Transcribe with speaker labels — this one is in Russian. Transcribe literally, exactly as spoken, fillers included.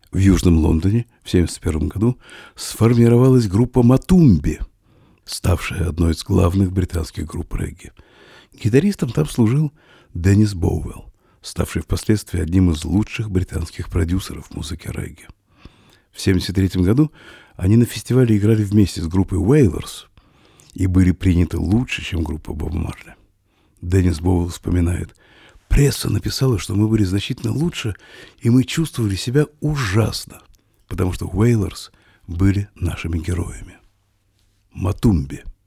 Speaker 1: В Южном Лондоне в семьдесят первом году сформировалась группа Матумби, ставшая одной из главных британских групп регги. Гитаристом там служил Деннис Боуэлл, ставший впоследствии одним из лучших британских продюсеров музыки регги. В семьдесят третьем году они на фестивале играли вместе с группой Wailers и были приняты лучше, чем группа Боба Марли. Деннис Боуэлл вспоминает: «Пресса написала, что мы были значительно лучше, и мы чувствовали себя ужасно, потому что Wailers были нашими героями». Матумби.